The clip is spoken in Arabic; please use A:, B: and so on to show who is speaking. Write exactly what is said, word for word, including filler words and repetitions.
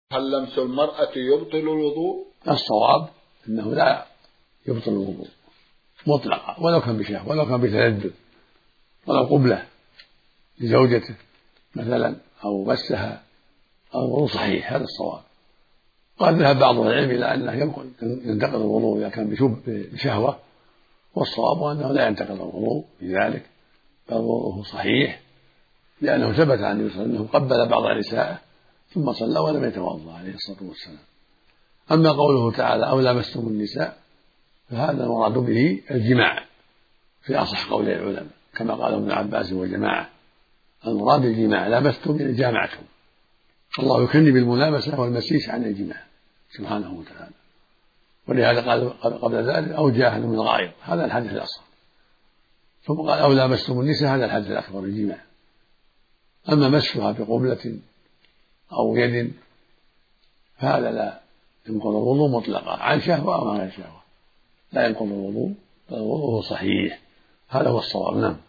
A: هل لمس المرأة يبطل الوضوء؟
B: الصواب أنه لا يبطل الوضوء مطلقا، ولو كان بشهوة ولو كان بتلذذ، ولو قبلة لزوجته مثلا أو مسها أو الوضوء صحيح، هذا الصواب. قد ذهب بعض العلم إلى أنه ينتقض الوضوء إذا كان بشهوة، والصواب أنه لا ينتقض الوضوء بذلك، بل وضوءه صحيح، لأنه ثبت عن النبي صلى الله عليه وسلم أنه قبل بعض نسائه ثم صلى ولم يتوضأ عليه الصلاة والسلام. أما قوله تعالى أو لامستم النساء فهذا المراد به الجماع في أصح قول العلماء، كما قال ابن عباس وجماعة، المراد الجماع، لامستم يعني جامعتم، الله يكني بالملامسة والمسيس عن الجماع سبحانه وتعالى، ولهذا قال قبل ذلك أو جاهلوا من غائط، هذا الحديث الأصغر، ثم قال أو لامستم النساء، هذا الحديث الأكبر الجماع. أما مسها بقبلة أو يد فهذا لا ينقض الوضوء مطلقا عن شهوة أو عن غير شهوة، لا ينقض الوضوء بل وضوءه صحيح، هذا هو الصواب. نعم.